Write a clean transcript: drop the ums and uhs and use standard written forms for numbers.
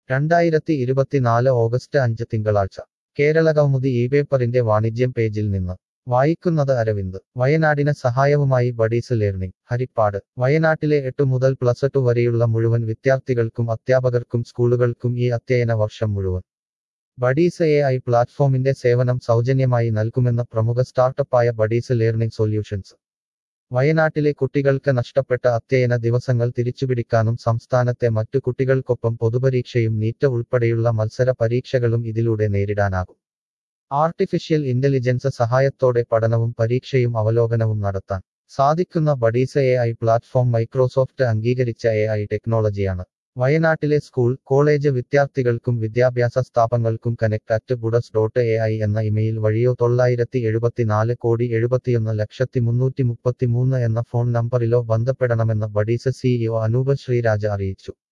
2024 August 5 തിങ്കളാഴ്ച കേരളകൗമുദി ഇപേപ്പറിന്റെ വാണിജ്യം പേജിൽ നിന്ന് വായിക്കുന്നത് അരവിന്ദ് വയനാടിന് സഹായവുമായി ബഡീസ് ലേർണിംഗ് ഹരിപ്പാട് വയനാട്ടിലെ 8 മുതൽ +2 വരെയുള്ള മുഴുവൻ വിദ്യാർത്ഥികൾക്കും അധ്യാപകർക്കും സ്കൂളുകൾക്കും ഈ അധ്യയന വർഷം മുഴുവൻ ബഡീസ് AI പ്ലാറ്റ്ഫോമിന്റെ സേവനം സൗജന്യമായി നൽകുമെന്ന് പ്രമുഖ സ്റ്റാർട്ടപ്പായ ബഡീസ് ലേർണിംഗ് സൊല്യൂഷൻസ് വയനാട്ടിലെ കുട്ടികൾക്ക് നഷ്ടപ്പെട്ട അധ്യയന ദിവസങ്ങൾ തിരിച്ചുപിടിക്കാനും സംസ്ഥാനത്തെ മറ്റു കുട്ടികൾക്കൊപ്പം പൊതുപരീക്ഷയും നീറ്റ് ഉൾപ്പെടെയുള്ള മത്സര പരീക്ഷകളും ഇതിലൂടെ നേരിടാനാകും ആർട്ടിഫിഷ്യൽ ഇന്റലിജൻസ് സഹായത്തോടെ പഠനവും പരീക്ഷയും അവലോകനവും നടത്താൻ സാധിക്കുന്ന ബഡീസ് AI പ്ലാറ്റ്ഫോം മൈക്രോസോഫ്റ്റ് അംഗീകരിച്ച AI ടെക്നോളജിയാണ് വയനാട്ടിലെ സ്കൂൾ കോളേജ് വിദ്യാർത്ഥികൾക്കും വിദ്യാഭ്യാസ സ്ഥാപനങ്ങൾക്കും connect@budas.ai എന്ന ഇമെയിൽ വഴിയോ 974,71,333 എന്ന ഫോൺ നമ്പറിലോ ബന്ധപ്പെടണമെന്ന് ബഡീസ് CEO അനൂപ് ശ്രീരാജ് അറിയിച്ചു